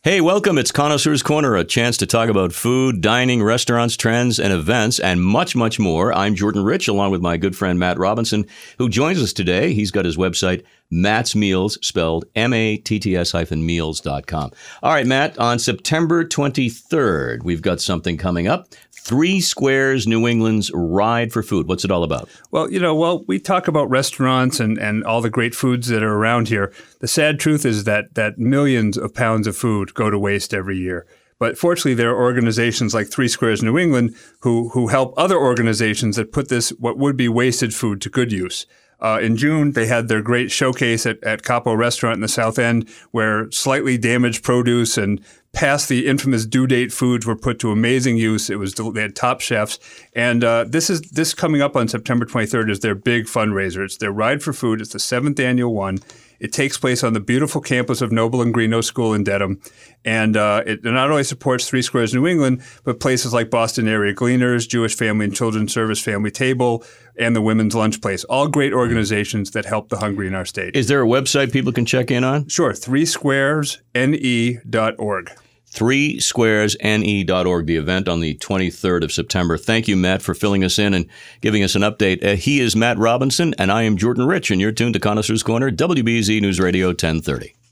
Hey, welcome. It's Connoisseur's Corner, a chance to talk about food, dining, restaurants, trends, and events, and much, much more. I'm Jordan Rich, along with my good friend Matt Robinson, who joins us today. He's got his website, Matt's Meals, spelled MATTS-meals.com. All right, Matt, on September 23rd, we've got something coming up. Three Squares New England's Ride for Food. What's it all about? Well, we talk about restaurants and all the great foods that are around here. The sad truth is that millions of pounds of food go to waste every year. But fortunately, there are organizations like Three Squares New England who help other organizations that put this, what would be wasted food, to good use. In June, they had their great showcase at Capo Restaurant in the South End, where slightly damaged produce and past the infamous due date foods were put to amazing use. They had top chefs, and this coming up on September 23rd is their big fundraiser. It's their Ride for Food. It's the 7th annual one. It takes place on the beautiful campus of Noble and Greeno School in Dedham, and it not only supports Three Squares New England, but places like Boston Area Gleaners, Jewish Family and Children's Service Family Table, and the Women's Lunch Place. All great organizations that help the hungry in our state. Is there a website people can check in on? Sure, threesquaresne.org. threesquaresne.org, the event on the 23rd of September. Thank you, Matt, for filling us in and giving us an update. He is Matt Robinson, and I am Jordan Rich, and you're tuned to Connoisseur's Corner, WBZ News Radio 1030.